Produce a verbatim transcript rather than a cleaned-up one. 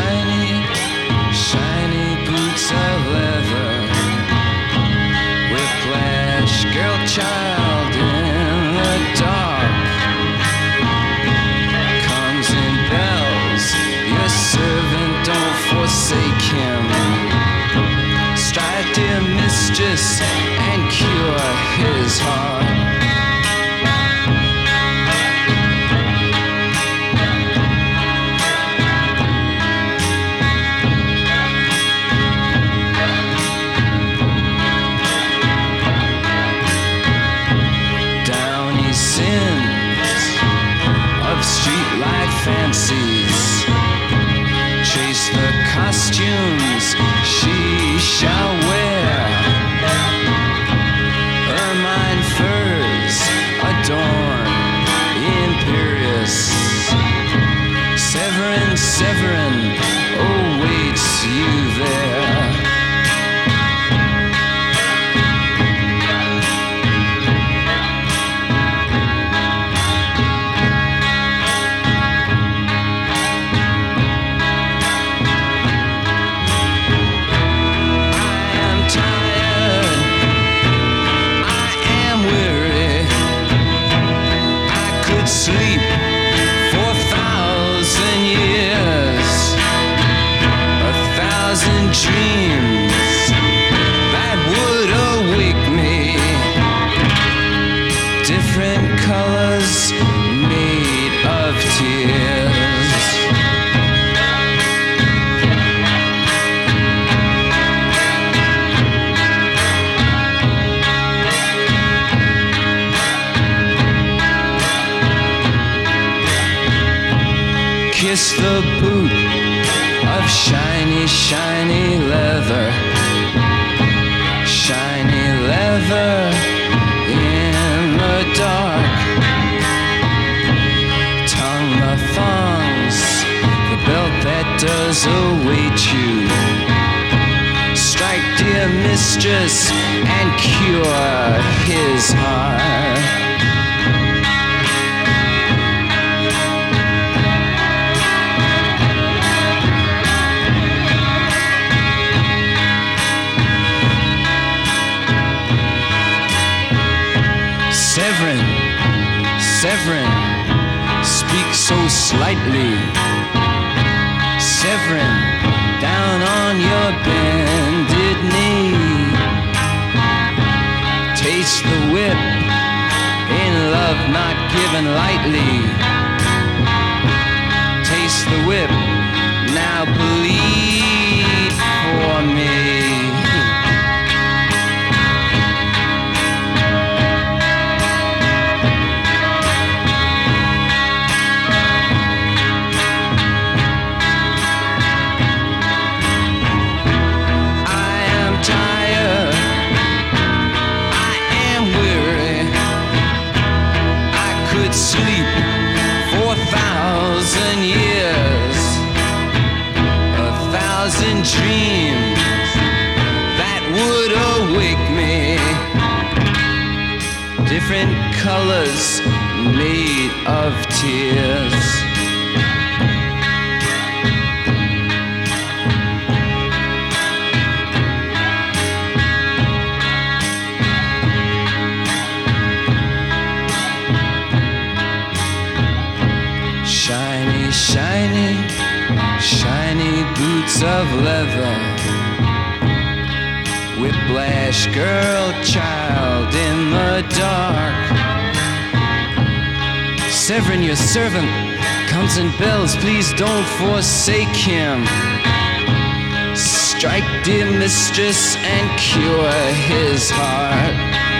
shiny, shiny boots of leather. Whiplash, girl child in the dark. Comes in bells, your servant, don't forsake him. Strike, dear mistress, and cure his heart. Sins of streetlight fancies, chase the costumes she shall wear. Ermine furs adorn imperious. Severin, Severin awaits you there. Sleep for a thousand years, a thousand dreams that would awake me. Different colors made of tears. Kiss the boot of shiny, shiny leather. Shiny leather in the dark. Tongue the thongs, the belt that does await you. Strike, dear mistress, and cure his heart. Severin, Severin, speak so slightly. Severin, down on your bended knee. Taste the whip, in love not given lightly. Taste the whip, now bleed for me. Sleep for a thousand years, a thousand dreams that would awake me. Different colors made of tears. Shiny, shiny, shiny boots of leather. Whiplash, girl, child in the dark. Severin, your servant, comes in bells, please don't forsake him. Strike, dear mistress, and cure his heart.